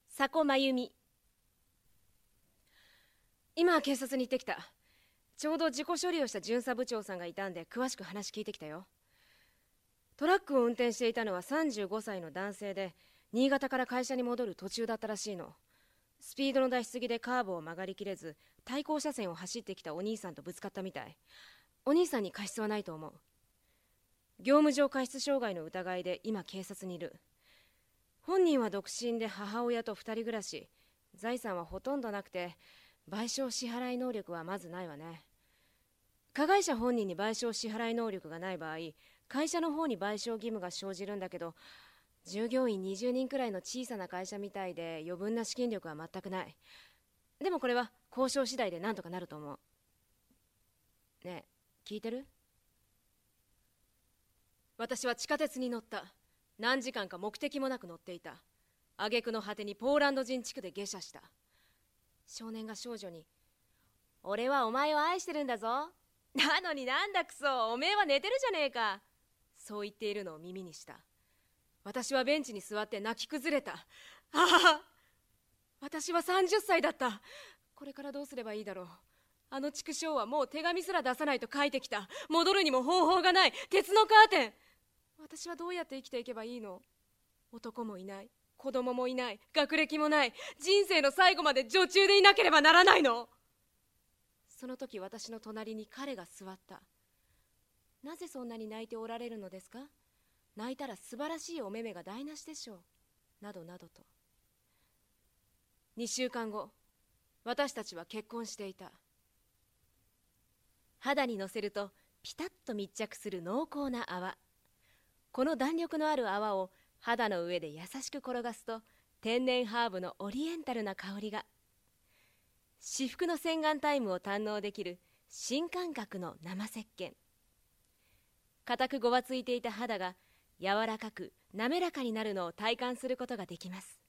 佐古真由美。今警察に行ってきた。ちょうど事故処理をした巡査部長さんがいたんで詳しく話聞いてきたよ。トラックを運転していたのは35歳の男性で、新潟から会社に戻る途中だったらしいの。スピードの出しすぎでカーブを曲がりきれず、対向車線を走ってきたお兄さんとぶつかったみたい。お兄さんに過失はないと思う。業務上過失傷害の疑いで今警察にいる。本人は独身で母親と2人暮らし、財産はほとんどなくて、賠償支払い能力はまずないわね。加害者本人に賠償支払い能力がない場合、会社の方に賠償義務が生じるんだけど、従業員20人くらいの小さな会社みたいで余分な資金力は全くない。でもこれは交渉次第でなんとかなると思う。ねえ、聞いてる？私は地下鉄に乗った。何時間か目的もなく乗っていた。挙句の果てにポーランド人地区で下車した。少年が少女に「俺はお前を愛してるんだぞ。なのになんだクソ、おめえは寝てるじゃねえか」そう言っているのを耳にした。私はベンチに座って泣き崩れた。ああ、私は30歳だった。これからどうすればいいだろう。あの畜生はもう手紙すら出さないと書いてきた。戻るにも方法がない。鉄のカーテン。私はどうやって生きていけばいいの？男もいない、子供もいない、学歴もない。人生の最後まで女中でいなければならないの？その時私の隣に彼が座った。なぜそんなに泣いておられるのですか？泣いたら素晴らしいお目目が台無しでしょう。などなどと。2週間後、私たちは結婚していた。肌にのせるとピタッと密着する濃厚な泡。この弾力のある泡を肌の上で優しく転がすと、天然ハーブのオリエンタルな香りが。至福の洗顔タイムを堪能できる新感覚の生石鹸。固くごわついていた肌が柔らかく滑らかになるのを体感することができます。